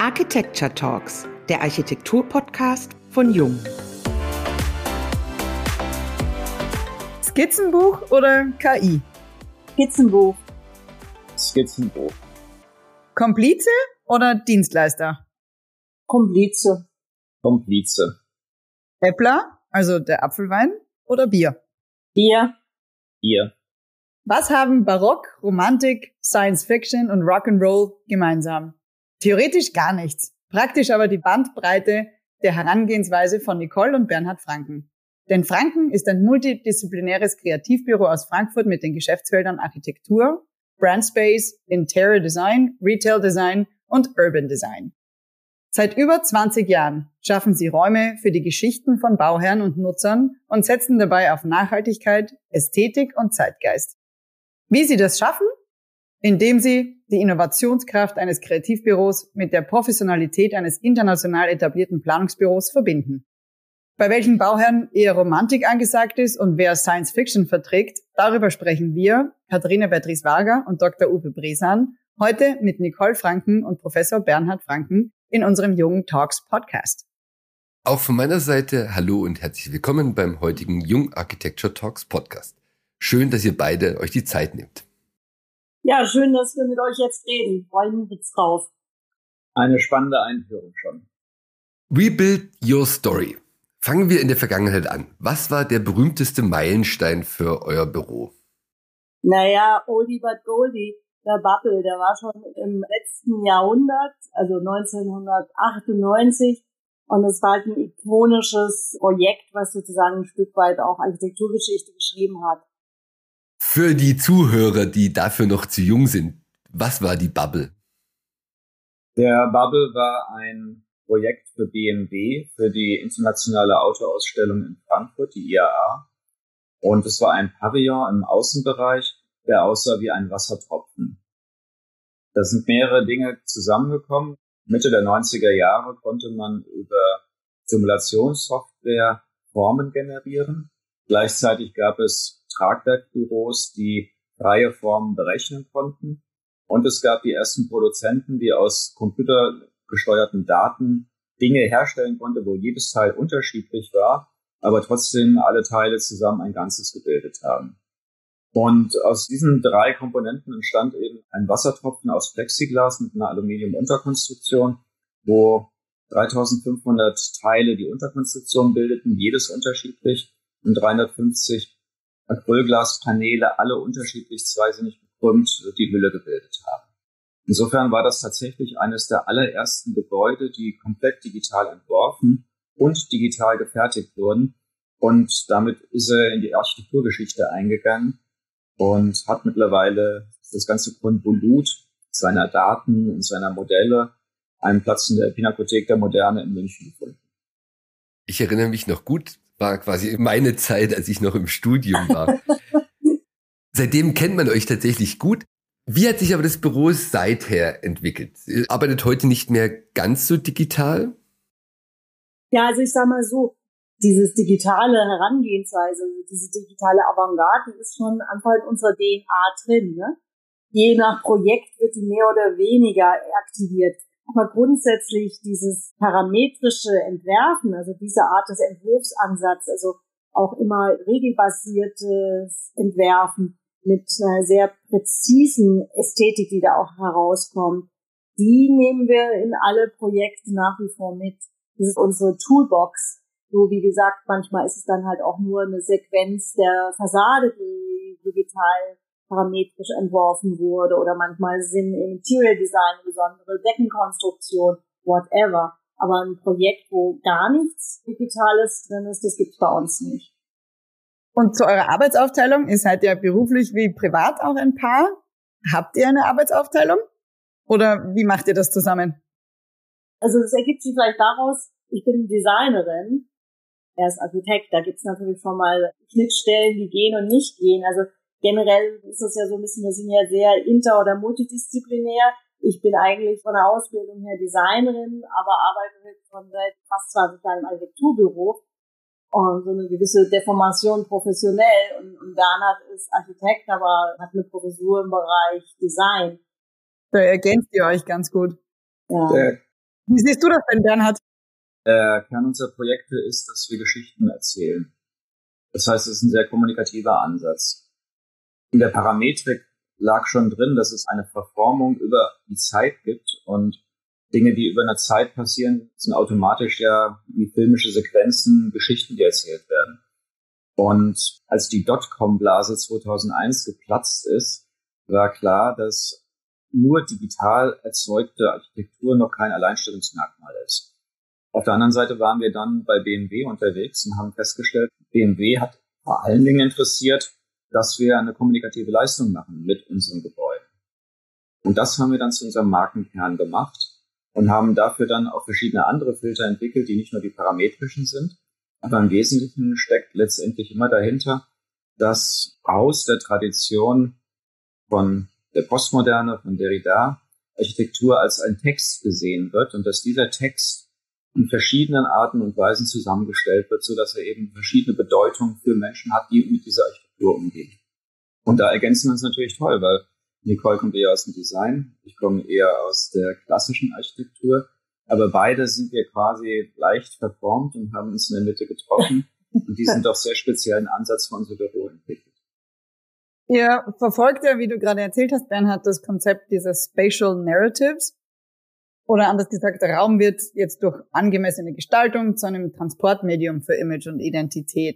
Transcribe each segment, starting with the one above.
Architecture Talks, der Architektur-Podcast von Jung. Skizzenbuch oder KI? Skizzenbuch. Skizzenbuch. Komplize oder Dienstleister? Komplize. Komplize. Äppler, also der Apfelwein, oder Bier? Bier. Bier. Was haben Barock, Romantik, Science Fiction und Rock'n'Roll gemeinsam? Theoretisch gar nichts, praktisch aber die Bandbreite der Herangehensweise von Nicole und Bernhard Franken. Denn Franken ist ein multidisziplinäres Kreativbüro aus Frankfurt mit den Geschäftsfeldern Architektur, Brandspace, Interior Design, Retail Design und Urban Design. Seit über 20 Jahren schaffen sie Räume für die Geschichten von Bauherren und Nutzern und setzen dabei auf Nachhaltigkeit, Ästhetik und Zeitgeist. Wie sie das schaffen? Indem sie die Innovationskraft eines Kreativbüros mit der Professionalität eines international etablierten Planungsbüros verbinden. Bei welchen Bauherren eher Romantik angesagt ist und wer Science Fiction verträgt, darüber sprechen wir, Katharina Beatrice-Varga und Dr. Uwe Bresan, heute mit Nicole Franken und Professor Bernhard Franken in unserem Jung Talks Podcast. Auch von meiner Seite hallo und herzlich willkommen beim heutigen Jung Architecture Talks Podcast. Schön, dass ihr beide euch die Zeit nehmt. Ja, schön, dass wir mit euch jetzt reden. Freuen wir uns drauf. Eine spannende Einführung schon. Rebuild Your Story. Fangen wir in der Vergangenheit an. Was war der berühmteste Meilenstein für euer Büro? Naja, Oldie but Goldie, der Bubble, der war schon im letzten Jahrhundert, also 1998. Und es war halt ein ikonisches Projekt, was sozusagen ein Stück weit auch Architekturgeschichte geschrieben hat. Für die Zuhörer, die dafür noch zu jung sind, was war die Bubble? Der Bubble war ein Projekt für BMW, für die internationale Autoausstellung in Frankfurt, die IAA. Und es war ein Pavillon im Außenbereich, der aussah wie ein Wassertropfen. Da sind mehrere Dinge zusammengekommen. Mitte der 90er Jahre konnte man über Simulationssoftware Formen generieren. Gleichzeitig gab es Tragwerkbüros, die freie Formen berechnen konnten. Und es gab die ersten Produzenten, die aus computergesteuerten Daten Dinge herstellen konnten, wo jedes Teil unterschiedlich war, aber trotzdem alle Teile zusammen ein Ganzes gebildet haben. Und aus diesen drei Komponenten entstand eben ein Wassertropfen aus Plexiglas mit einer Aluminiumunterkonstruktion, wo 3500 Teile die Unterkonstruktion bildeten, jedes unterschiedlich, und 350 Acrylglaspaneele, alle unterschiedlich zweisinnig gekrümmt, die Hülle gebildet haben. Insofern war das tatsächlich eines der allerersten Gebäude, die komplett digital entworfen und digital gefertigt wurden. Und damit ist er in die Architekturgeschichte eingegangen und hat mittlerweile das ganze Konvolut seiner Daten und seiner Modelle einen Platz in der Pinakothek der Moderne in München gefunden. Ich erinnere mich noch gut, war quasi meine Zeit, als ich noch im Studium war. Seitdem kennt man euch tatsächlich gut. Wie hat sich aber das Büro seither entwickelt? Ihr arbeitet heute nicht mehr ganz so digital? Ja, also ich sag mal so, dieses digitale Herangehensweise, diese digitale Avantgarde ist schon einfach in unserer DNA drin, ne? Je nach Projekt wird die mehr oder weniger aktiviert. Aber grundsätzlich dieses parametrische Entwerfen, also diese Art des Entwurfsansatzes, also auch immer regelbasiertes Entwerfen mit einer sehr präzisen Ästhetik, die da auch herauskommt, die nehmen wir in alle Projekte nach wie vor mit. Das ist unsere Toolbox. So wie gesagt, manchmal ist es dann halt auch nur eine Sequenz der Fassade, die digital parametrisch entworfen wurde, oder manchmal sind im Interior Design besondere Deckenkonstruktion, whatever. Aber ein Projekt, wo gar nichts Digitales drin ist, das gibt's bei uns nicht. Und zu eurer Arbeitsaufteilung, ihr seid ja beruflich wie privat auch ein Paar. Habt ihr eine Arbeitsaufteilung? Oder wie macht ihr das zusammen? Also das ergibt sich vielleicht daraus, ich bin Designerin, er ist Architekt, da gibt's natürlich schon mal Schnittstellen, die gehen und nicht gehen. Also generell ist es ja so ein bisschen, wir sind ja sehr inter- oder multidisziplinär. Ich bin eigentlich von der Ausbildung her Designerin, aber arbeite schon seit fast 20 Jahren im Architekturbüro. Und so eine gewisse Deformation professionell. Und Bernhard ist Architekt, aber hat eine Professur im Bereich Design. Da ergänzt ihr euch ganz gut. Ja. Der Wie siehst du das denn, Bernhard? Der Kern unserer Projekte ist, dass wir Geschichten erzählen. Das heißt, es ist ein sehr kommunikativer Ansatz. In der Parametrik lag schon drin, dass es eine Verformung über die Zeit gibt und Dinge, die über eine Zeit passieren, sind automatisch ja wie filmische Sequenzen, Geschichten, die erzählt werden. Und als die Dotcom-Blase 2001 geplatzt ist, war klar, dass nur digital erzeugte Architektur noch kein Alleinstellungsmerkmal ist. Auf der anderen Seite waren wir dann bei BMW unterwegs und haben festgestellt, BMW hat vor allen Dingen interessiert, dass wir eine kommunikative Leistung machen mit unseren Gebäuden. Und das haben wir dann zu unserem Markenkern gemacht und haben dafür dann auch verschiedene andere Filter entwickelt, die nicht nur die parametrischen sind, aber im Wesentlichen steckt letztendlich immer dahinter, dass aus der Tradition von der Postmoderne, von Derrida, Architektur als ein Text gesehen wird und dass dieser Text in verschiedenen Arten und Weisen zusammengestellt wird, so dass er eben verschiedene Bedeutungen für Menschen hat, die mit dieser Architektur umgehen. Und da ergänzen wir uns natürlich toll, weil Nicole kommt eher aus dem Design, ich komme eher aus der klassischen Architektur, aber beide sind wir quasi leicht verformt und haben uns in der Mitte getroffen und diesen doch sehr speziellen Ansatz für unser Büro entwickelt. Ihr verfolgt ja, wie du gerade erzählt hast, Bernhard, das Konzept dieser Spatial Narratives. Oder anders gesagt, der Raum wird jetzt durch angemessene Gestaltung zu einem Transportmedium für Image und Identität.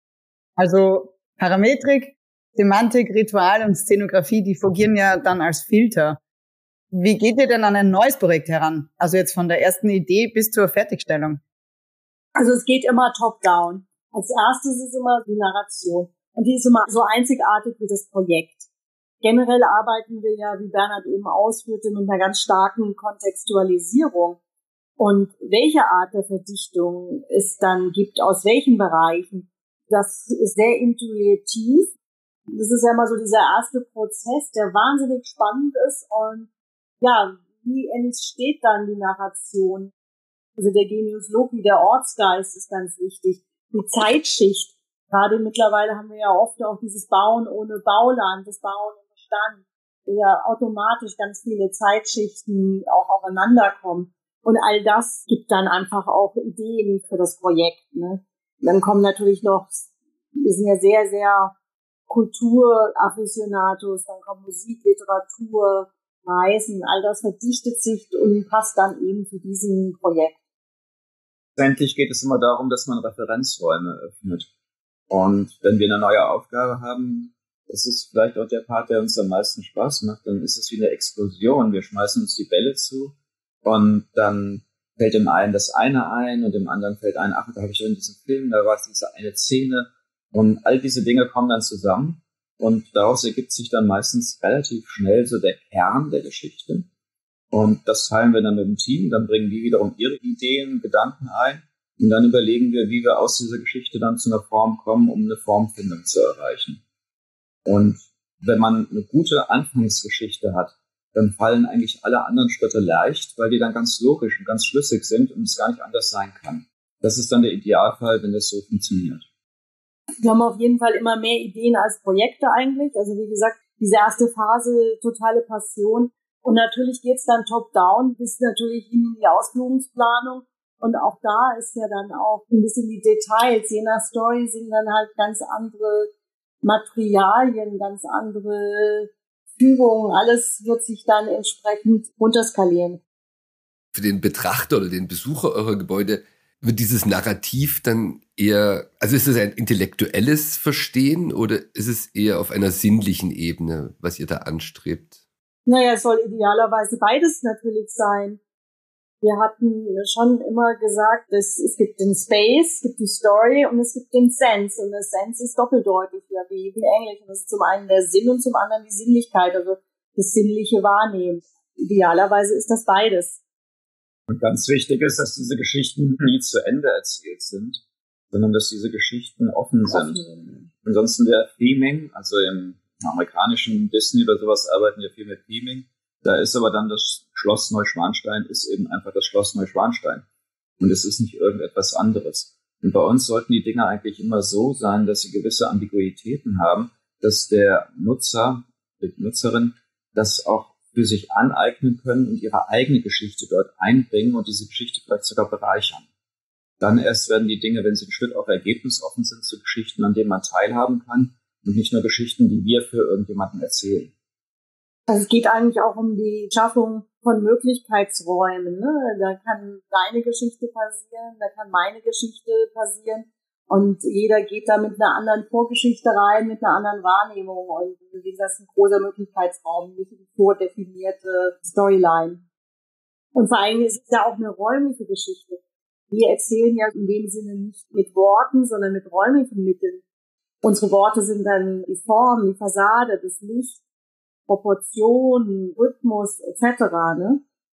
Also Parametrik, Semantik, Ritual und Szenografie, die fungieren ja dann als Filter. Wie geht ihr denn an ein neues Projekt heran? Also jetzt von der ersten Idee bis zur Fertigstellung. Also es geht immer top-down. Als erstes ist immer die Narration. Und die ist immer so einzigartig wie das Projekt. Generell arbeiten wir ja, wie Bernhard eben ausführte, mit einer ganz starken Kontextualisierung. Und welche Art der Verdichtung es dann gibt, aus welchen Bereichen, das ist sehr intuitiv. Das ist ja immer so dieser erste Prozess, der wahnsinnig spannend ist. Und ja, wie entsteht dann die Narration? Also der Genius Loci, der Ortsgeist ist ganz wichtig. Die Zeitschicht. Gerade mittlerweile haben wir ja oft auch dieses Bauen ohne Bauland, das Bauen im Bestand, wo ja automatisch ganz viele Zeitschichten auch aufeinander kommen. Und all das gibt dann einfach auch Ideen für das Projekt, ne? Dann kommen natürlich noch, wir sind ja sehr, sehr Kulturafficionados, dann kommt Musik, Literatur, Reisen, all das verdichtet sich und passt dann eben zu diesem Projekt. Letztendlich geht es immer darum, dass man Referenzräume öffnet. Und wenn wir eine neue Aufgabe haben, das ist vielleicht auch der Part, der uns am meisten Spaß macht, dann ist es wie eine Explosion. Wir schmeißen uns die Bälle zu und dann fällt dem einen das eine ein und dem anderen fällt ein, ach, da habe ich doch in diesem Film, da war es diese eine Szene. Und all diese Dinge kommen dann zusammen und daraus ergibt sich dann meistens relativ schnell so der Kern der Geschichte. Und das teilen wir dann mit dem Team, dann bringen die wiederum ihre Ideen, Gedanken ein. Und dann überlegen wir, wie wir aus dieser Geschichte dann zu einer Form kommen, um eine Formfindung zu erreichen. Und wenn man eine gute Anfangsgeschichte hat, dann fallen eigentlich alle anderen Schritte leicht, weil die dann ganz logisch und ganz schlüssig sind und es gar nicht anders sein kann. Das ist dann der Idealfall, wenn das so funktioniert. Wir haben auf jeden Fall immer mehr Ideen als Projekte eigentlich. Also wie gesagt, diese erste Phase, totale Passion. Und natürlich geht's dann top-down bis natürlich in die Ausführungsplanung. Und auch da ist ja dann auch ein bisschen die Details. Je nach Story sind dann halt ganz andere Materialien, ganz andere Führungen. Alles wird sich dann entsprechend runterskalieren. Für den Betrachter oder den Besucher eurer Gebäude wird dieses Narrativ dann eher, also ist es ein intellektuelles Verstehen oder ist es eher auf einer sinnlichen Ebene, was ihr da anstrebt? Naja, es soll idealerweise beides natürlich sein. Wir hatten schon immer gesagt, es gibt den Space, es gibt die Story und es gibt den Sense. Und der Sense ist doppeldeutig, ja, wie in Englisch. Und das ist zum einen der Sinn und zum anderen die Sinnlichkeit, also das sinnliche Wahrnehmen. Idealerweise ist das beides. Und ganz wichtig ist, dass diese Geschichten nie zu Ende erzählt sind, sondern dass diese Geschichten offen sind. Ansonsten wäre Theming, also im amerikanischen Disney oder sowas arbeiten ja viel mit Theming. Da ist aber dann das Schloss Neuschwanstein ist eben einfach das Schloss Neuschwanstein. Und es ist nicht irgendetwas anderes. Und bei uns sollten die Dinge eigentlich immer so sein, dass sie gewisse Ambiguitäten haben, dass der Nutzer, die Nutzerin, das auch für sich aneignen können und ihre eigene Geschichte dort einbringen und diese Geschichte vielleicht sogar bereichern. Dann erst werden die Dinge, wenn sie ein Stück auch ergebnisoffen sind, zu Geschichten, an denen man teilhaben kann und nicht nur Geschichten, die wir für irgendjemanden erzählen. Also es geht eigentlich auch um die Schaffung von Möglichkeitsräumen, ne? Da kann deine Geschichte passieren, da kann meine Geschichte passieren und jeder geht da mit einer anderen Vorgeschichte rein, mit einer anderen Wahrnehmung und wie gesagt, das ist ein großer Möglichkeitsraum, nicht eine vordefinierte Storyline. Und vor allem ist es ja auch eine räumliche Geschichte. Wir erzählen ja in dem Sinne nicht mit Worten, sondern mit räumlichen Mitteln. Unsere Worte sind dann die Form, die Fassade, das Licht, Proportionen, Rhythmus etc. Ne?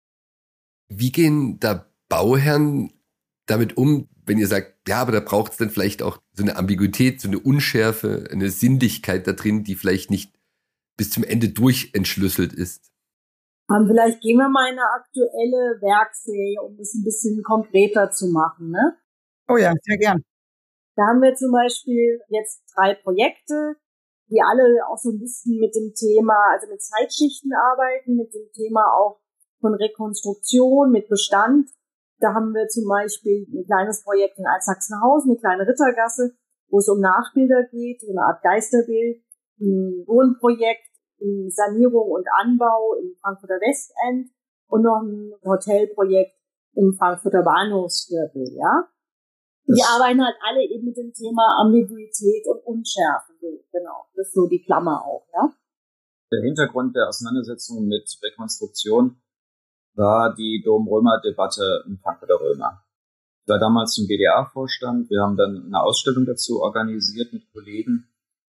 Wie gehen da Bauherren damit um, wenn ihr sagt, ja, aber da braucht es dann vielleicht auch so eine Ambiguität, so eine Unschärfe, eine Sinnlichkeit da drin, die vielleicht nicht bis zum Ende durchentschlüsselt ist? Vielleicht gehen wir mal in eine aktuelle Werkserie, um das ein bisschen konkreter zu machen. Ne? Oh ja, sehr gern. Da haben wir zum Beispiel jetzt 3 Projekte, die alle auch so ein bisschen mit dem Thema, also mit Zeitschichten arbeiten, mit dem Thema auch von Rekonstruktion, mit Bestand. Da haben wir zum Beispiel ein kleines Projekt in Altsachsenhausen, eine kleine Rittergasse, wo es um Nachbilder geht, so eine Art Geisterbild, ein Wohnprojekt in Sanierung und Anbau im Frankfurter Westend und noch ein Hotelprojekt im Frankfurter Bahnhofsviertel, ja. Die arbeiten halt alle eben mit dem Thema Ambiguität und Unschärfe. Genau, das ist so die Klammer auch, ja. Der Hintergrund der Auseinandersetzung mit Rekonstruktion war die Dom-Römer-Debatte im Frankfurter Römer. Ich war damals im GDA-Vorstand. Wir haben dann eine Ausstellung dazu organisiert mit Kollegen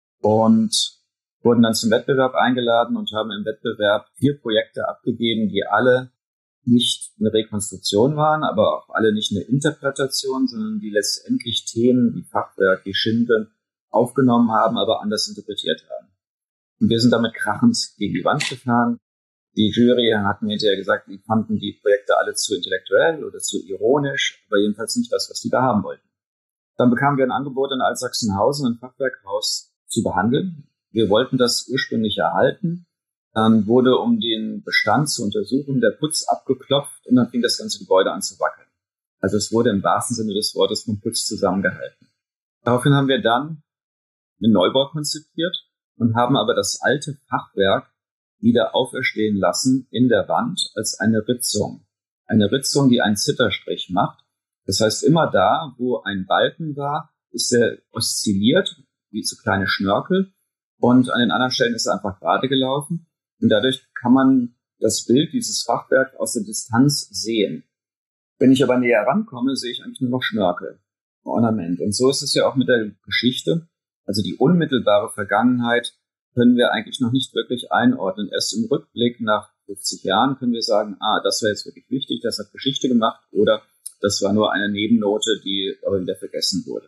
und wurden dann zum Wettbewerb eingeladen und haben im Wettbewerb 4 Projekte abgegeben, die alle nicht eine Rekonstruktion waren, aber auch alle nicht eine Interpretation, sondern die letztendlich Themen wie Fachwerk, die Schindeln aufgenommen haben, aber anders interpretiert haben. Und wir sind damit krachend gegen die Wand gefahren. Die Jury hat mir hinterher gesagt, die fanden die Projekte alle zu intellektuell oder zu ironisch, aber jedenfalls nicht das, was die da haben wollten. Dann bekamen wir ein Angebot in Altsachsenhausen, ein Fachwerkhaus zu behandeln. Wir wollten das ursprünglich erhalten. Dann wurde, um den Bestand zu untersuchen, der Putz abgeklopft und dann fing das ganze Gebäude an zu wackeln. Also es wurde im wahrsten Sinne des Wortes vom Putz zusammengehalten. Daraufhin haben wir dann einen Neubau konzipiert und haben aber das alte Fachwerk wieder auferstehen lassen in der Wand als eine Ritzung. Eine Ritzung, die einen Zitterstrich macht. Das heißt, immer da, wo ein Balken war, ist er oszilliert, wie so kleine Schnörkel. Und an den anderen Stellen ist er einfach gerade gelaufen. Und dadurch kann man das Bild, dieses Fachwerk aus der Distanz sehen. Wenn ich aber näher rankomme, sehe ich eigentlich nur noch Schnörkel, Ornament. Und so ist es ja auch mit der Geschichte. Also die unmittelbare Vergangenheit können wir eigentlich noch nicht wirklich einordnen. Erst im Rückblick nach 50 Jahren können wir sagen, das war jetzt wirklich wichtig, das hat Geschichte gemacht, oder das war nur eine Nebennote, die aber wieder vergessen wurde.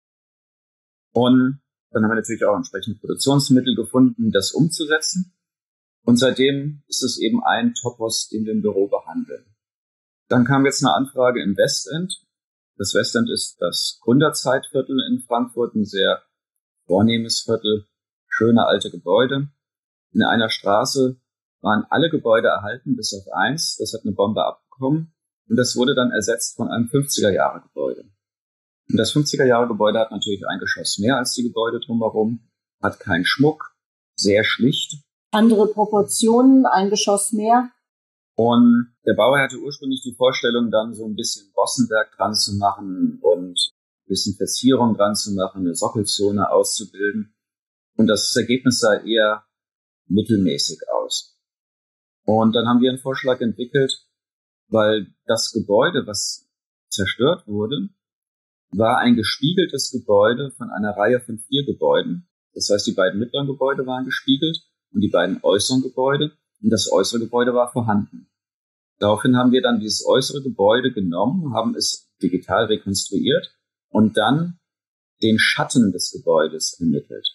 Und dann haben wir natürlich auch entsprechende Produktionsmittel gefunden, das umzusetzen. Und seitdem ist es eben ein Topos, den wir im Büro behandeln. Dann kam jetzt eine Anfrage im Westend. Das Westend ist das Gründerzeitviertel in Frankfurt, ein sehr vornehmes Viertel, schöne alte Gebäude. In einer Straße waren alle Gebäude erhalten, bis auf eins. Das hat eine Bombe abbekommen. Und das wurde dann ersetzt von einem 50er-Jahre-Gebäude. Und das 50er-Jahre-Gebäude hat natürlich ein Geschoss mehr als die Gebäude drumherum, hat keinen Schmuck, sehr schlicht. Andere Proportionen, ein Geschoss mehr. Und der Bauer hatte ursprünglich die Vorstellung, dann so ein bisschen Bossenwerk dran zu machen und ein bisschen Verzierung dran zu machen, eine Sockelzone auszubilden. Und das Ergebnis sah eher mittelmäßig aus. Und dann haben wir einen Vorschlag entwickelt, weil das Gebäude, was zerstört wurde, war ein gespiegeltes Gebäude von einer Reihe von 4 Gebäuden. Das heißt, die beiden mittleren Gebäude waren gespiegelt und die beiden äußeren Gebäude. Und das äußere Gebäude war vorhanden. Daraufhin haben wir dann dieses äußere Gebäude genommen, haben es digital rekonstruiert und dann den Schatten des Gebäudes ermittelt.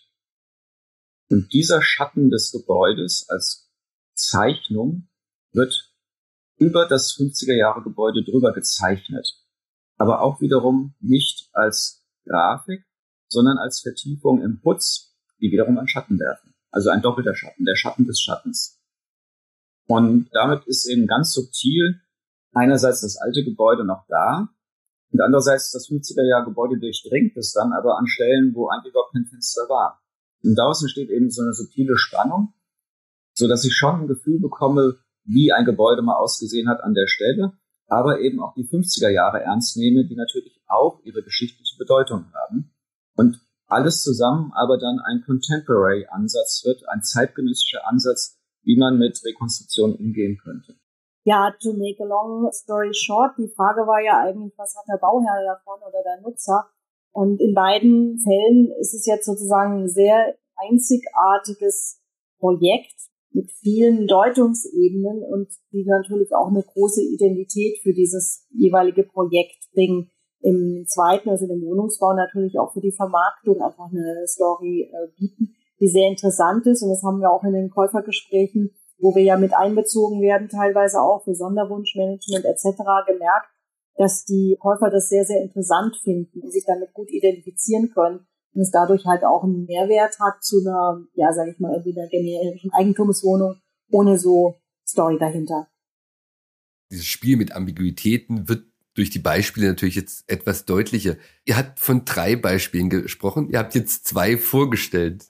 Und dieser Schatten des Gebäudes als Zeichnung wird über das 50er-Jahre-Gebäude drüber gezeichnet. Aber auch wiederum nicht als Grafik, sondern als Vertiefung im Putz, die wiederum einen Schatten werfen. Also ein doppelter Schatten, der Schatten des Schattens. Und damit ist eben ganz subtil einerseits das alte Gebäude noch da und andererseits das 50er-Jahr-Gebäude durchdringt es dann aber an Stellen, wo eigentlich überhaupt kein Fenster war. Und daraus entsteht eben so eine subtile Spannung, so dass ich schon ein Gefühl bekomme, wie ein Gebäude mal ausgesehen hat an der Stelle, aber eben auch die 50er Jahre ernst nehme, die natürlich auch ihre geschichtliche Bedeutung haben. Und alles zusammen aber dann ein Contemporary-Ansatz wird, ein zeitgenössischer Ansatz, wie man mit Rekonstruktion umgehen könnte. Ja, to make a long story short, die Frage war ja eigentlich, was hat der Bauherr davon oder der Nutzer? Und in beiden Fällen ist es jetzt sozusagen ein sehr einzigartiges Projekt mit vielen Deutungsebenen und die natürlich auch eine große Identität für dieses jeweilige Projekt bringen. Im zweiten, also dem Wohnungsbau, natürlich auch für die Vermarktung einfach eine Story bieten, die sehr interessant ist. Und das haben wir auch in den Käufergesprächen, wo wir ja mit einbezogen werden, teilweise auch für Sonderwunschmanagement etc. gemerkt, dass die Käufer das sehr, sehr interessant finden und sich damit gut identifizieren können und es dadurch halt auch einen Mehrwert hat zu einer, ja, sage ich mal, irgendwie einer generischen Eigentumswohnung ohne so Story dahinter. Dieses Spiel mit Ambiguitäten wird durch die Beispiele natürlich jetzt etwas deutlicher. Ihr habt von 3 Beispielen gesprochen, ihr habt jetzt 2 vorgestellt.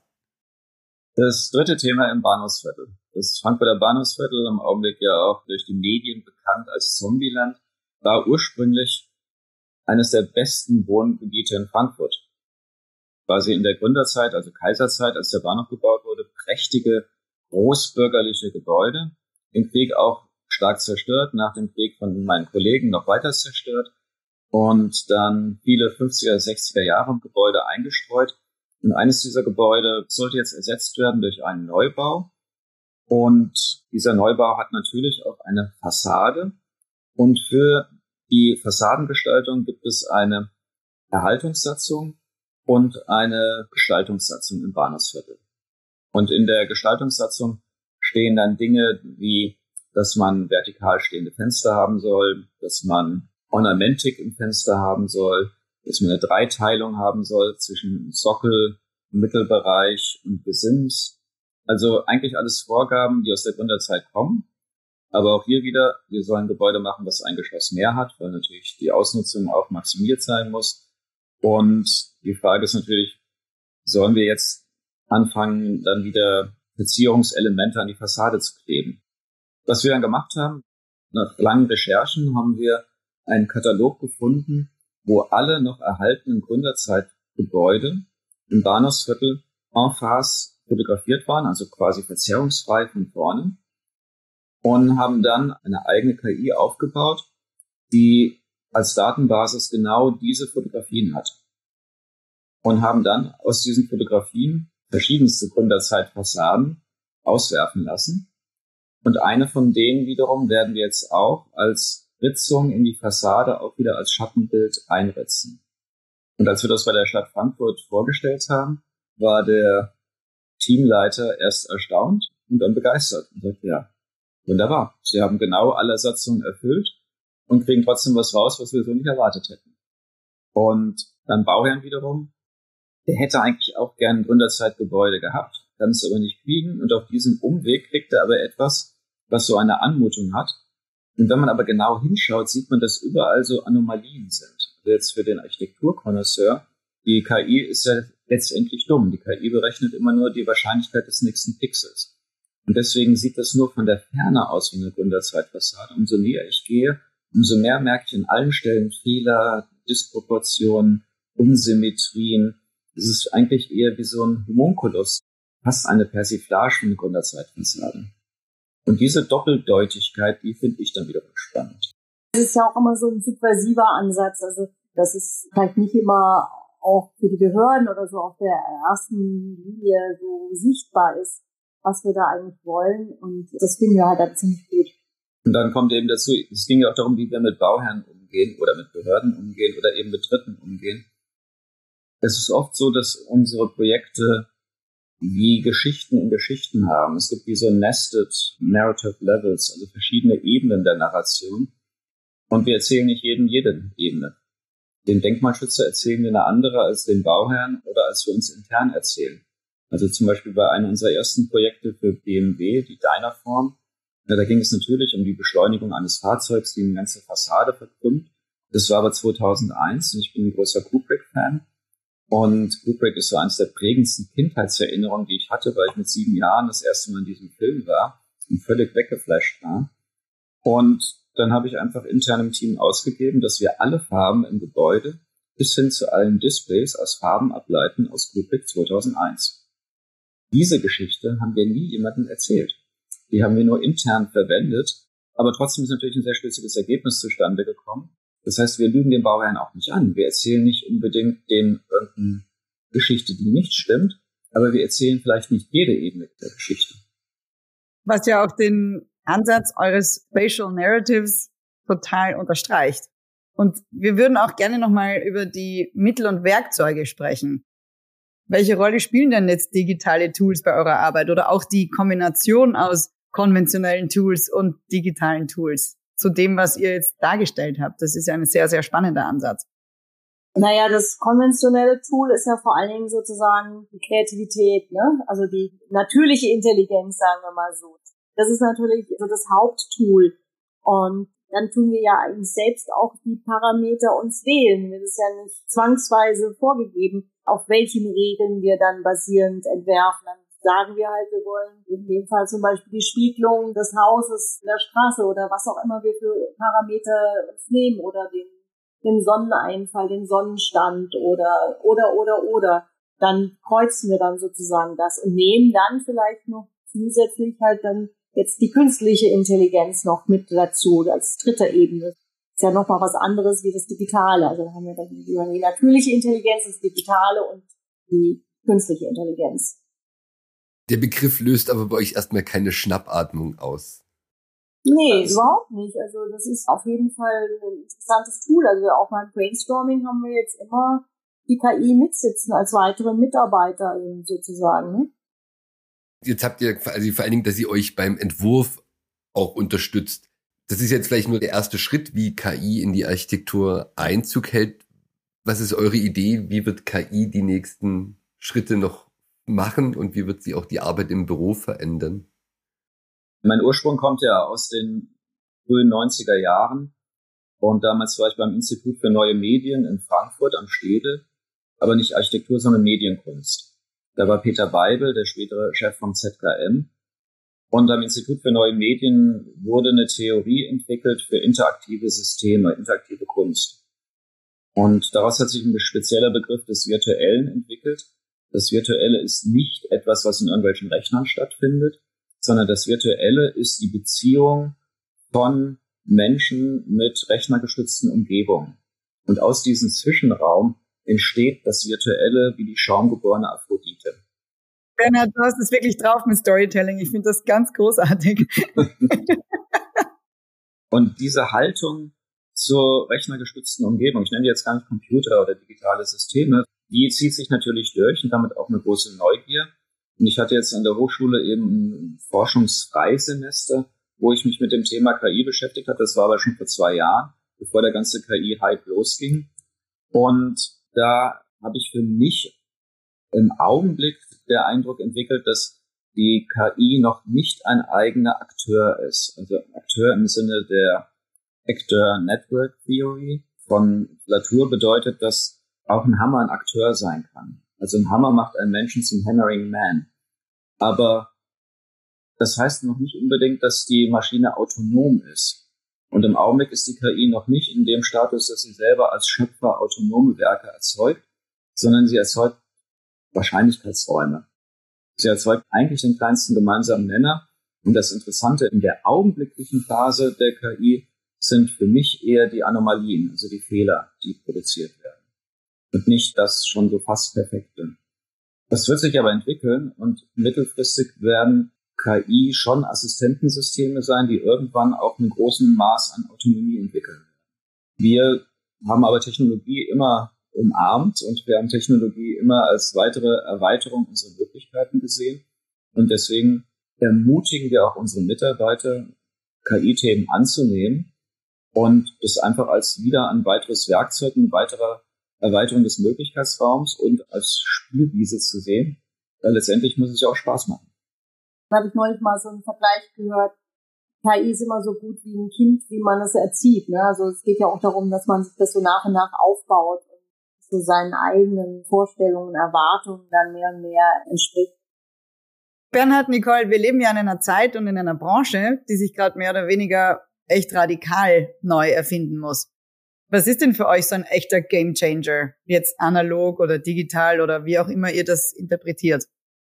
Das dritte Thema im Bahnhofsviertel. Das Frankfurter Bahnhofsviertel, im Augenblick ja auch durch die Medien bekannt als Zombieland, war ursprünglich eines der besten Wohngebiete in Frankfurt. Quasi in der Gründerzeit, also Kaiserzeit, als der Bahnhof gebaut wurde, prächtige, großbürgerliche Gebäude. Im Krieg auch stark zerstört, nach dem Krieg von meinen Kollegen noch weiter zerstört und dann viele 50er, 60er Jahre Gebäude eingestreut. Und eines dieser Gebäude sollte jetzt ersetzt werden durch einen Neubau. Und dieser Neubau hat natürlich auch eine Fassade. Und für die Fassadengestaltung gibt es eine Erhaltungssatzung und eine Gestaltungssatzung im Bahnhofsviertel. Und in der Gestaltungssatzung stehen dann Dinge wie, dass man vertikal stehende Fenster haben soll, dass man Ornamentik im Fenster haben soll, dass man eine Dreiteilung haben soll zwischen Sockel, Mittelbereich und Gesims. Also eigentlich alles Vorgaben, die aus der Gründerzeit kommen. Aber auch hier wieder, wir sollen Gebäude machen, das ein Geschoss mehr hat, weil natürlich die Ausnutzung auch maximiert sein muss. Und die Frage ist natürlich, sollen wir jetzt anfangen, dann wieder Verzierungselemente an die Fassade zu kleben? Was wir dann gemacht haben, nach langen Recherchen haben wir einen Katalog gefunden, wo alle noch erhaltenen Gründerzeitgebäude im Bahnhofsviertel en face fotografiert waren, also quasi verzerrungsfrei von vorne, und haben dann eine eigene KI aufgebaut, die als Datenbasis genau diese Fotografien hat. Und haben dann aus diesen Fotografien verschiedenste Gründerzeitfassaden auswerfen lassen. Und eine von denen wiederum werden wir jetzt auch als Ritzung in die Fassade auch wieder als Schattenbild einritzen. Und als wir das bei der Stadt Frankfurt vorgestellt haben, war der Teamleiter erst erstaunt und dann begeistert und sagte, ja, wunderbar, Sie haben genau alle Satzungen erfüllt und kriegen trotzdem was raus, was wir so nicht erwartet hätten. Und dann Bauherrn wiederum, der hätte eigentlich auch gern ein Gründerzeitgebäude gehabt, kann es aber nicht kriegen und auf diesem Umweg kriegt er aber etwas, was so eine Anmutung hat. Und wenn man aber genau hinschaut, sieht man, dass überall so Anomalien sind. Also jetzt für den Architekturkonnoisseur, die KI ist ja letztendlich dumm. Die KI berechnet immer nur die Wahrscheinlichkeit des nächsten Pixels. Und deswegen sieht das nur von der Ferne aus wie eine Gründerzeitfassade. Umso näher ich gehe, umso mehr merke ich an allen Stellen Fehler, Disproportionen, Unsymmetrien. Es ist eigentlich eher wie so ein Homunculus, fast eine Persiflage von einer Gründerzeitfassade. Und diese Doppeldeutigkeit, die finde ich dann wiederum spannend. Das ist ja auch immer so ein subversiver Ansatz. Also das ist vielleicht nicht immer auch für die Behörden oder so auf der ersten Linie so sichtbar ist, was wir da eigentlich wollen. Und das finden wir halt dann ziemlich gut. Und dann kommt eben dazu, es ging ja auch darum, wie wir mit Bauherren umgehen oder mit Behörden umgehen oder eben mit Dritten umgehen. Es ist oft so, dass unsere Projekte wie Geschichten in Geschichten haben. Es gibt wie so nested narrative levels, also verschiedene Ebenen der Narration. Und wir erzählen nicht jedem jede Ebene. Den Denkmalschützer erzählen wir eine andere als den Bauherrn oder als wir uns intern erzählen. Also zum Beispiel bei einem unserer ersten Projekte für BMW, die Dynaform, Ja, da ging es natürlich um die Beschleunigung eines Fahrzeugs, die eine ganze Fassade verkrümmt. Das war aber 2001 und ich bin ein großer Kubrick-Fan. Und Kubrick ist so eines der prägendsten Kindheitserinnerungen, die ich hatte, weil ich mit 7 Jahren das erste Mal in diesem Film war und völlig weggeflasht war. Und dann habe ich einfach intern im Team ausgegeben, dass wir alle Farben im Gebäude bis hin zu allen Displays aus Farben ableiten aus Kubrick 2001. Diese Geschichte haben wir nie jemandem erzählt. Die haben wir nur intern verwendet, aber trotzdem ist natürlich ein sehr schlüssiges Ergebnis zustande gekommen. Das heißt, wir lügen den Bauherrn auch nicht an. Wir erzählen nicht unbedingt denen irgendeine Geschichte, die nicht stimmt, aber wir erzählen vielleicht nicht jede Ebene der Geschichte. Was ja auch den Ansatz eures Spatial Narratives total unterstreicht. Und wir würden auch gerne nochmal über die Mittel und Werkzeuge sprechen. Welche Rolle spielen denn jetzt digitale Tools bei eurer Arbeit oder auch die Kombination aus konventionellen Tools und digitalen Tools zu dem, was ihr jetzt dargestellt habt? Das ist ja ein sehr, sehr spannender Ansatz. Naja, das konventionelle Tool ist ja vor allen Dingen sozusagen die Kreativität, ne? Also die natürliche Intelligenz, sagen wir mal so. Das ist natürlich so das Haupttool. Und dann tun wir ja eigentlich selbst auch die Parameter uns wählen. Das ist ja nicht zwangsweise vorgegeben, auf welchen Regeln wir dann basierend entwerfen. Dann sagen wir halt, wir wollen in dem Fall zum Beispiel die Spiegelung des Hauses, der Straße oder was auch immer wir für Parameter uns nehmen oder den Sonneneinfall, den Sonnenstand oder. Dann kreuzen wir dann sozusagen das und nehmen dann vielleicht noch zusätzlich halt dann jetzt die künstliche Intelligenz noch mit dazu als dritte Ebene. Ist ja nochmal was anderes wie das Digitale. Also da haben wir dann die natürliche Intelligenz, das Digitale und die künstliche Intelligenz. Der Begriff löst aber bei euch erstmal keine Schnappatmung aus. Nee, überhaupt nicht. Also das ist auf jeden Fall ein interessantes Tool. Also auch beim Brainstorming haben wir jetzt immer die KI mitsitzen als weitere Mitarbeiter eben sozusagen. Ne? Jetzt habt ihr quasi vor allen Dingen, dass sie euch beim Entwurf auch unterstützt. Das ist jetzt vielleicht nur der erste Schritt, wie KI in die Architektur Einzug hält. Was ist eure Idee? Wie wird KI die nächsten Schritte noch machen und wie wird sie auch die Arbeit im Büro verändern? Mein Ursprung kommt ja aus den frühen 90er Jahren und damals war ich beim Institut für Neue Medien in Frankfurt am Städel, aber nicht Architektur, sondern Medienkunst. Da war Peter Beibel, der spätere Chef vom ZKM. Und am Institut für Neue Medien wurde eine Theorie entwickelt für interaktive Systeme, interaktive Kunst. Und daraus hat sich ein spezieller Begriff des Virtuellen entwickelt. Das Virtuelle ist nicht etwas, was in irgendwelchen Rechnern stattfindet, sondern das Virtuelle ist die Beziehung von Menschen mit rechnergestützten Umgebungen. Und aus diesem Zwischenraum entsteht das Virtuelle wie die schaumgeborene Aphrodite. Bernhard, du hast es wirklich drauf mit Storytelling. Ich finde das ganz großartig. Und diese Haltung zur rechnergestützten Umgebung, ich nenne die jetzt gar nicht Computer oder digitale Systeme, die zieht sich natürlich durch und damit auch eine große Neugier. Und ich hatte jetzt an der Hochschule eben ein Forschungsfreisemester, wo ich mich mit dem Thema KI beschäftigt habe. Das war aber schon vor 2 Jahren, bevor der ganze KI-Hype losging. Und da habe ich für mich im Augenblick der Eindruck entwickelt, dass die KI noch nicht ein eigener Akteur ist. Also Akteur im Sinne der Actor Network Theory von Latour bedeutet, dass auch ein Hammer ein Akteur sein kann. Also ein Hammer macht einen Menschen zum Hammering Man. Aber das heißt noch nicht unbedingt, dass die Maschine autonom ist. Und im Augenblick ist die KI noch nicht in dem Status, dass sie selber als Schöpfer autonome Werke erzeugt, sondern sie erzeugt Wahrscheinlichkeitsräume. Sie erzeugt eigentlich den kleinsten gemeinsamen Nenner. Und das Interessante in der augenblicklichen Phase der KI sind für mich eher die Anomalien, also die Fehler, die produziert werden. Und nicht das schon so fast Perfekte. Das wird sich aber entwickeln und mittelfristig werden KI schon Assistentensysteme sein, die irgendwann auch einen großen Maß an Autonomie entwickeln. Wir haben aber Technologie immer umarmt und wir haben Technologie immer als weitere Erweiterung unserer Möglichkeiten gesehen. Und deswegen ermutigen wir auch unsere Mitarbeiter, KI-Themen anzunehmen und das einfach als wieder ein weiteres Werkzeug, eine weitere Erweiterung des Möglichkeitsraums und als Spielwiese zu sehen. Weil letztendlich muss es ja auch Spaß machen. Da habe ich neulich mal so einen Vergleich gehört. KI ist immer so gut wie ein Kind, wie man es erzieht. Ne? Also es geht ja auch darum, dass man sich das so nach und nach aufbaut und so seinen eigenen Vorstellungen, Erwartungen dann mehr und mehr entspricht. Bernhard, Nicole, wir leben ja in einer Zeit und in einer Branche, die sich gerade mehr oder weniger echt radikal neu erfinden muss. Was ist denn für euch so ein echter Gamechanger? Jetzt analog oder digital oder wie auch immer ihr das interpretiert?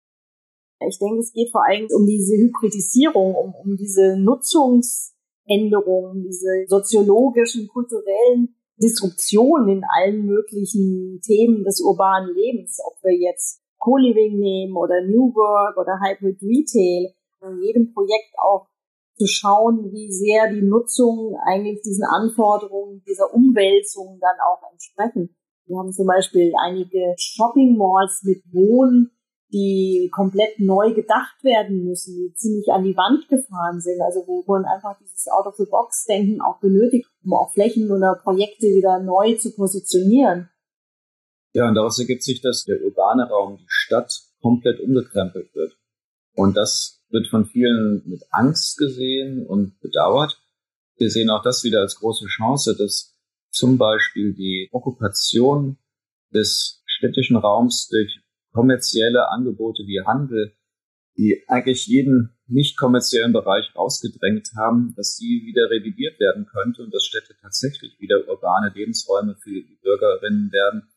Ich denke, es geht vor allem um diese Hybridisierung, um diese Nutzungsänderungen, diese soziologischen, kulturellen Disruptionen in allen möglichen Themen des urbanen Lebens. Ob wir jetzt Co-Living nehmen oder New Work oder Hybrid Retail. In jedem Projekt auch zu schauen, wie sehr die Nutzung eigentlich diesen Anforderungen, dieser Umwälzung dann auch entsprechen. Wir haben zum Beispiel einige Shopping Malls mit Wohnen, die komplett neu gedacht werden müssen, die ziemlich an die Wand gefahren sind, also wo man einfach dieses Out-of-the-Box-Denken auch benötigt, um auch Flächen oder Projekte wieder neu zu positionieren. Ja, und daraus ergibt sich, dass der urbane Raum, die Stadt, komplett umgekrempelt wird. Und das wird von vielen mit Angst gesehen und bedauert. Wir sehen auch das wieder als große Chance, dass zum Beispiel die Okkupation des städtischen Raums durch kommerzielle Angebote wie Handel, die eigentlich jeden nicht kommerziellen Bereich rausgedrängt haben, dass die wieder revidiert werden könnte und dass Städte tatsächlich wieder urbane Lebensräume für die Bürgerinnen werden,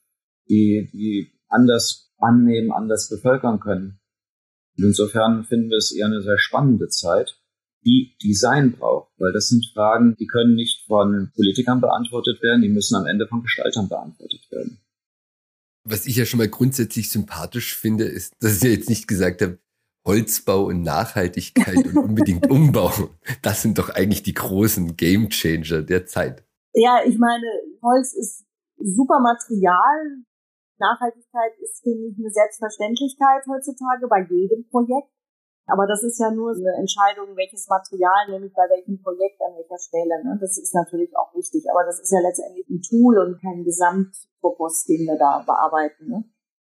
die anders annehmen, anders bevölkern können. Und insofern finden wir es eher eine sehr spannende Zeit, die Design braucht, weil das sind Fragen, die können nicht von Politikern beantwortet werden, die müssen am Ende von Gestaltern beantwortet werden. Was ich ja schon mal grundsätzlich sympathisch finde, ist, dass ihr jetzt nicht gesagt habt, Holzbau und Nachhaltigkeit und unbedingt Umbau. Das sind doch eigentlich die großen Gamechanger der Zeit. Ja, ich meine, Holz ist super Material. Nachhaltigkeit ist, finde ich, eine Selbstverständlichkeit heutzutage bei jedem Projekt. Aber das ist ja nur eine Entscheidung, welches Material nehme ich bei welchem Projekt an welcher Stelle. Ne? Das ist natürlich auch wichtig, aber das ist ja letztendlich ein Tool und kein Gesamtpropos, den wir da bearbeiten. Ne?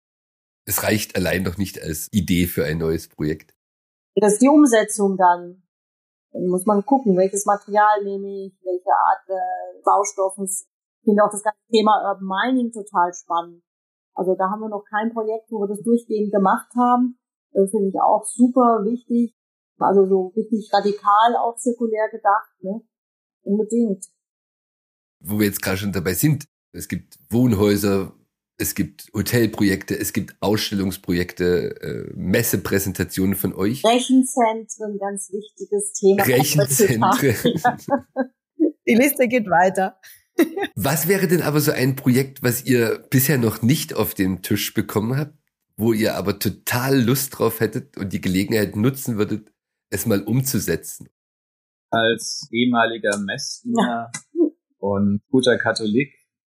Es reicht allein noch nicht als Idee für ein neues Projekt. Das ist die Umsetzung dann. Dann muss man gucken, welches Material nehme ich, welche Art Baustoffes. Ich finde auch das ganze Thema Urban Mining total spannend. Also da haben wir noch kein Projekt, wo wir das durchgehend gemacht haben. Das finde ich auch super wichtig. Also so richtig radikal auch zirkulär gedacht, ne? Unbedingt. Wo wir jetzt gerade schon dabei sind, es gibt Wohnhäuser, es gibt Hotelprojekte, es gibt Ausstellungsprojekte, Messepräsentationen von euch. Rechenzentren, ganz wichtiges Thema. Rechenzentren. Die Liste geht weiter. Was wäre denn aber so ein Projekt, was ihr bisher noch nicht auf den Tisch bekommen habt, wo ihr aber total Lust drauf hättet und die Gelegenheit nutzen würdet, es mal umzusetzen? Als ehemaliger Messdiener und guter Katholik,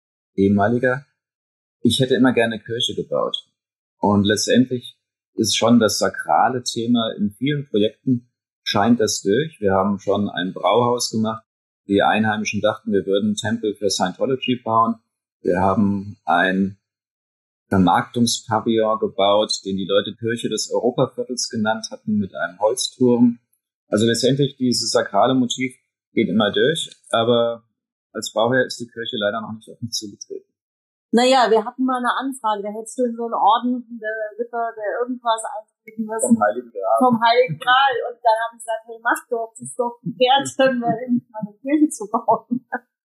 ich hätte immer gerne Kirche gebaut. Und letztendlich ist schon das sakrale Thema in vielen Projekten, scheint das durch. Wir haben schon ein Brauhaus gemacht. Die Einheimischen dachten, wir würden einen Tempel für Scientology bauen. Wir haben ein Vermarktungspavillon gebaut, den die Leute Kirche des Europaviertels genannt hatten, mit einem Holzturm. Also letztendlich dieses sakrale Motiv geht immer durch, aber als Bauherr ist die Kirche leider noch nicht auf mich zugetreten. Naja, wir hatten mal eine Anfrage, da hättest du in so einen Orden der Ritter, der irgendwas eintreten müssen. Vom Heiligen Gral. Und dann habe ich gesagt, hey, mach doch, das ist doch wert, mal eine Kirche zu bauen.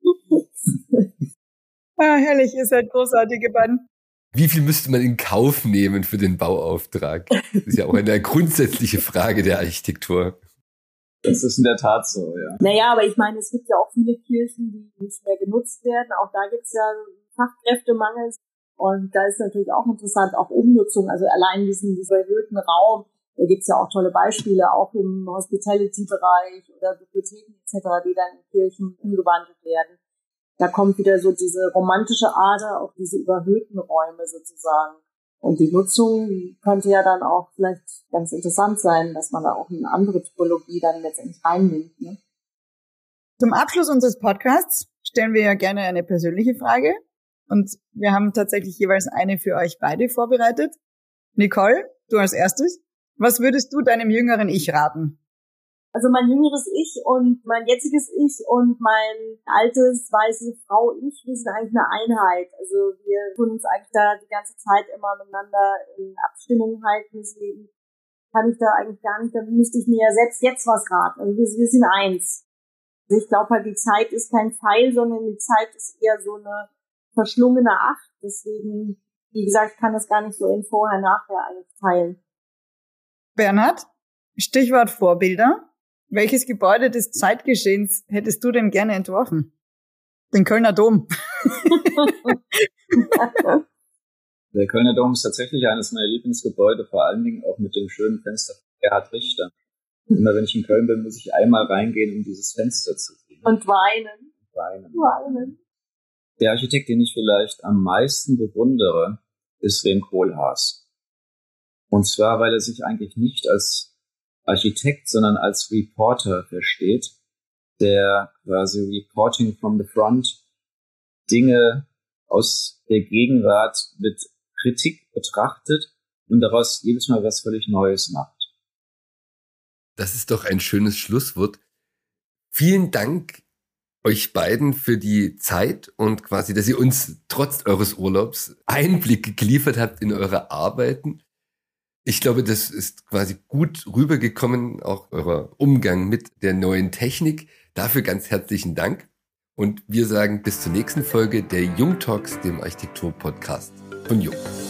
Herrlich, ihr seid großartige beiden. Wie viel müsste man in Kauf nehmen für den Bauauftrag? Das ist ja auch eine grundsätzliche Frage der Architektur. Das ist in der Tat so, ja. Naja, aber ich meine, es gibt ja auch viele Kirchen, die nicht mehr genutzt werden. Auch da gibt's ja Fachkräftemangel. Und da ist natürlich auch interessant, auch Umnutzung, also allein diesen erhöhten Raum. Da gibt's ja auch tolle Beispiele, auch im Hospitality-Bereich oder Bibliotheken etc., die dann in Kirchen umgewandelt werden. Da kommt wieder so diese romantische Ader, auch diese überhöhten Räume sozusagen. Und die Nutzung könnte ja dann auch vielleicht ganz interessant sein, dass man da auch eine andere Typologie dann letztendlich reinnimmt. Ne? Zum Abschluss unseres Podcasts stellen wir ja gerne eine persönliche Frage. Und wir haben tatsächlich jeweils eine für euch beide vorbereitet. Nicole, du als erstes. Was würdest du deinem jüngeren Ich raten? Also mein jüngeres Ich und mein jetziges Ich und mein altes, weiße Frau Ich, wir sind eigentlich eine Einheit. Also wir tun uns eigentlich da die ganze Zeit immer miteinander in Abstimmung halten. Deswegen kann ich da eigentlich gar nicht, da müsste ich mir ja selbst jetzt was raten. Also wir sind eins. Also ich glaube halt, die Zeit ist kein Pfeil, sondern die Zeit ist eher so eine verschlungene Acht. Deswegen, wie gesagt, ich kann das gar nicht so in vorher, nachher eigentlich teilen. Bernhard, Stichwort Vorbilder. Welches Gebäude des Zeitgeschehens hättest du denn gerne entworfen? Den Kölner Dom. Der Kölner Dom ist tatsächlich eines meiner Lieblingsgebäude, vor allen Dingen auch mit dem schönen Fenster von Gerhard Richter. Immer wenn ich in Köln bin, muss ich einmal reingehen, um dieses Fenster zu sehen. Und weinen. Der Architekt, den ich vielleicht am meisten bewundere, ist Rem Koolhaas. Und zwar, weil er sich eigentlich nicht als Architekt, sondern als Reporter versteht, der quasi Reporting from the Front Dinge aus der Gegenwart mit Kritik betrachtet und daraus jedes Mal was völlig Neues macht. Das ist doch ein schönes Schlusswort. Vielen Dank euch beiden für die Zeit und quasi, dass ihr uns trotz eures Urlaubs Einblicke geliefert habt in eure Arbeiten. Ich glaube, das ist quasi gut rübergekommen, auch euer Umgang mit der neuen Technik. Dafür ganz herzlichen Dank. Und wir sagen bis zur nächsten Folge der Jung Talks, dem Architektur-Podcast von Jung.